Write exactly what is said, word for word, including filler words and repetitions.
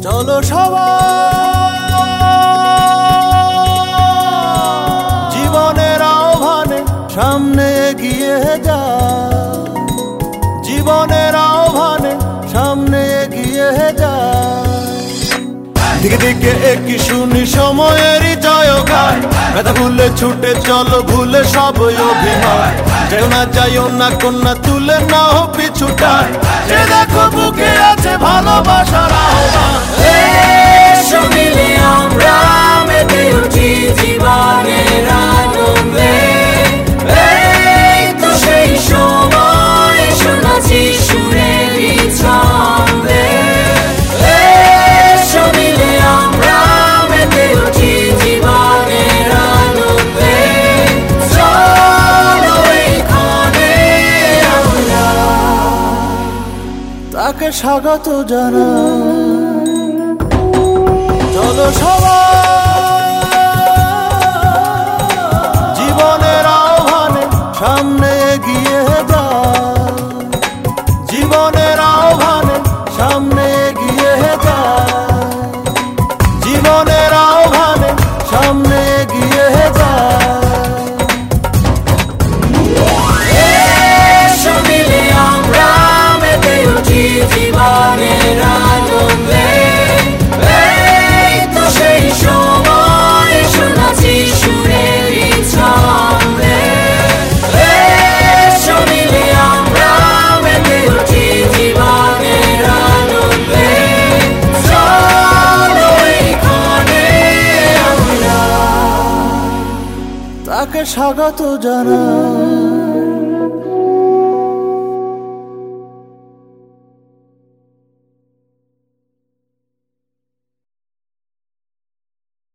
চলো সবাই জীবনের আহ্বানে সামনে এগিয়ে যায়, জীবনের আহ্বানে সামনে এগিয়ে যায়। দিকে দিকে একই শুনি সময়েরই জয়গান, ব্যথা ভুলে ছুটে চলো ভুলে সব অভিমান। যেও না যাইও না কন্যা তুলে নাও পিছুটান, সে দেখো বুকে আছে ভালোবাসার আহ্বান। এসো মিলে আমরা মেতে উঠি জীবনের আনন্দে, এই তো সেই সময় শোনাচ্ছি সুরেরই ছন্দে। এসো মিলে আমরা মেতে উঠি জীবনের আনন্দে, চলো এইখানে আমরা তাকে স্বাগত জানাই। চলো সবাই জীবনের আহ্বানে সামনে এগিয়ে যায়, জীবনের আহ্বানে সামনে এগিয়ে যায়, জীবনের আহ্বানে সামনে এগিয়ে যায়। এসো মিলে আমরা মেতে উঠি জীবনের আনন্দে, এই তো সেই সময় শোনাচ্ছি সুরেরই ছন্দে। এসো মিলে আমরা মেতে উঠি জীবনের আনন্দে, চলো এইখানে আমরা তাকে স্বাগত জানাই।